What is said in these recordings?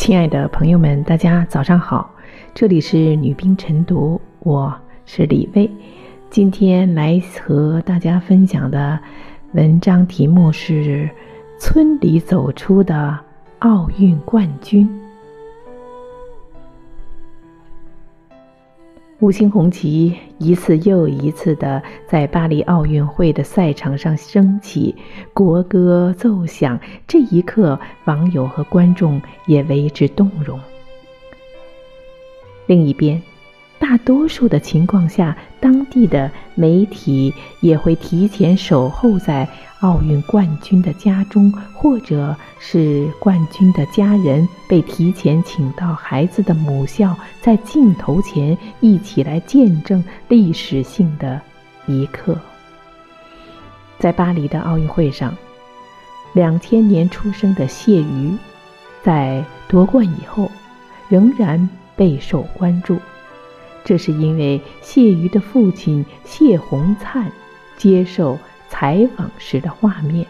亲爱的朋友们，大家早上好，这里是女兵晨读，我是李薇。今天来和大家分享的文章题目是村里走出的奥运冠军。五星红旗一次又一次地在巴黎奥运会的赛场上升起，国歌奏响，这一刻网友和观众也为之动容。另一边，大多数的情况下，当地的媒体也会提前守候在奥运冠军的家中，或者是冠军的家人被提前请到孩子的母校，在镜头前一起来见证历史性的一刻。在巴黎的奥运会上，2000年出生的谢瑜在夺冠以后仍然备受关注，这是因为谢瑜的父亲谢洪灿接受采访时的画面。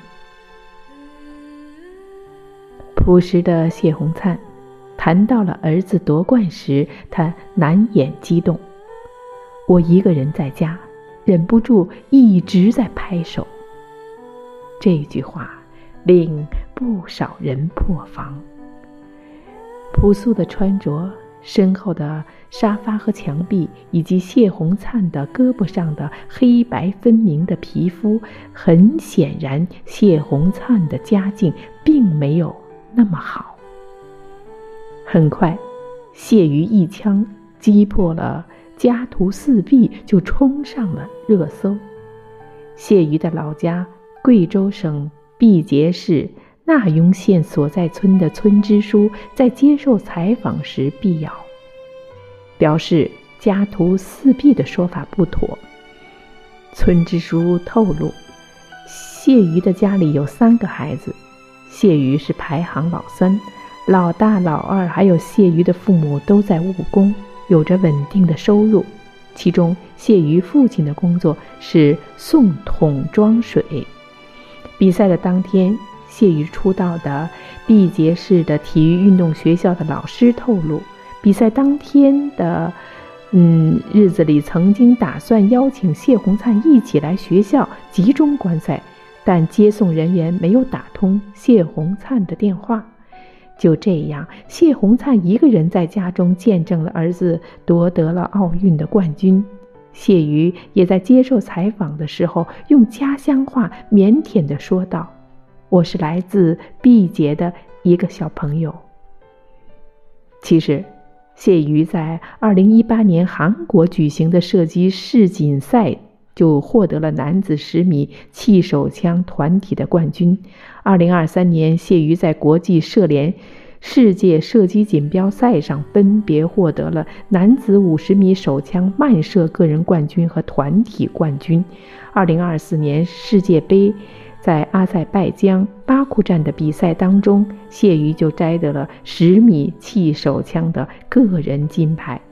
朴实的谢洪灿谈到了儿子夺冠时，他难掩激动。我一个人在家，忍不住一直在拍手。这句话令不少人破防。朴素的穿着，身后的沙发和墙壁，以及谢洪灿的胳膊上的黑白分明的皮肤，很显然谢洪灿的家境并没有那么好。很快，谢瑜一枪击破了家徒四壁，就冲上了热搜。谢瑜的老家贵州省毕节市纳雍县所在村的村支书在接受采访时辟谣，表示家徒四壁的说法不妥。村支书透露，谢瑜的家里有3个孩子，谢瑜是排行老3，老大老2还有谢瑜的父母都在务工，有着稳定的收入。其中谢瑜父亲的工作是送桶装水。比赛的当天，谢瑜出道的毕节市的体育运动学校的老师透露，比赛当天的日子里曾经打算邀请谢洪灿一起来学校集中观赛，但接送人员没有打通谢洪灿的电话。就这样，谢洪灿一个人在家中见证了儿子夺得了奥运的冠军。谢瑜也在接受采访的时候用家乡话腼腆地说道：“我是来自毕节的一个小朋友。”其实谢瑜在2018年韩国举行的射击世锦赛就获得了男子10米气手枪团体的冠军。2023年，谢瑜在国际射联世界射击锦标赛上分别获得了男子50米手枪慢射个人冠军和团体冠军。2024年世界杯在阿塞拜疆巴库站的比赛当中，谢瑜就摘得了10米气手枪的个人金牌。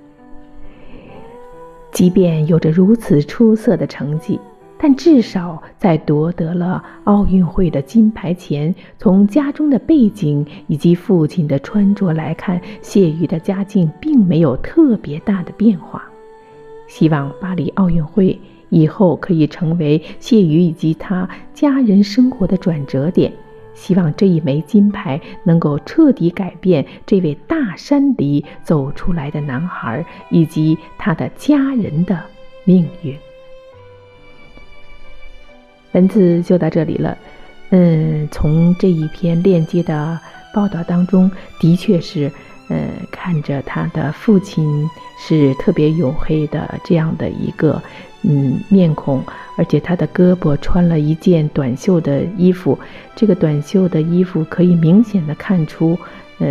即便有着如此出色的成绩，但至少在夺得了奥运会的金牌前，从家中的背景以及父亲的穿着来看，谢瑜的家境并没有特别大的变化。希望巴黎奥运会以后可以成为谢瑜以及他家人生活的转折点，希望这一枚金牌能够彻底改变这位大山里走出来的男孩以及他的家人的命运。文字就到这里了。从这一篇链接的报道当中，的确是看着他的父亲是特别黝黑的这样的一个面孔，而且他的胳膊穿了一件短袖的衣服，这个短袖的衣服可以明显的看出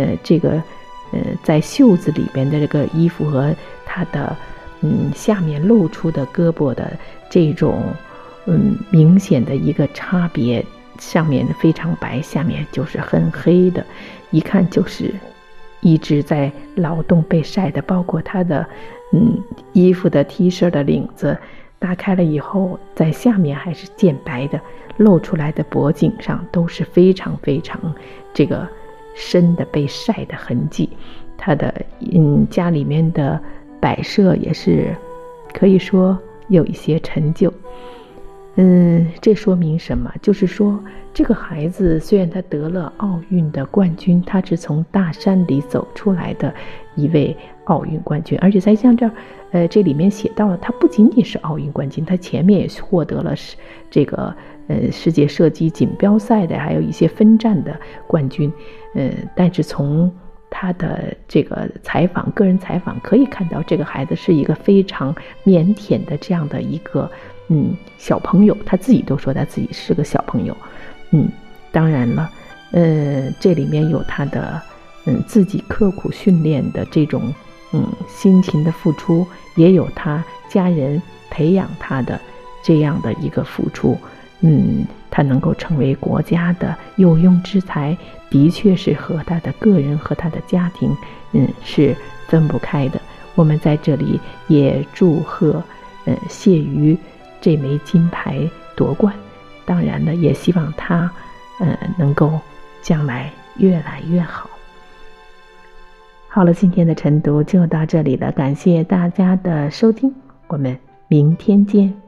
在袖子里边的这个衣服和他的下面露出的胳膊的这种明显的一个差别，上面非常白，下面就是很黑的，一看就是一直在劳动被晒的。包括他的衣服的 T 恤的领子打开了以后，在下面还是渐白的，露出来的脖颈上都是非常非常深的被晒的痕迹，他的家里面的摆设也是可以说有一些陈旧。这说明什么？就是说这个孩子虽然他得了奥运的冠军，他是从大山里走出来的一位奥运冠军，而且在像这里面写到了，他不仅仅是奥运冠军，他前面也获得了这个世界射击锦标赛的，还有一些分站的冠军。但是从他的这个个人采访可以看到，这个孩子是一个非常腼腆的这样的一个小朋友，他自己都说他自己是个小朋友。当然了，这里面有他的自己刻苦训练的这种辛勤的付出，也有他家人培养他的这样的一个付出。他能够成为国家的有用之才，的确是和他的个人和他的家庭是分不开的。我们在这里也祝贺谢瑜这枚金牌夺冠，当然了，也希望他能够将来越来越好。好了，今天的晨读就到这里了，感谢大家的收听，我们明天见。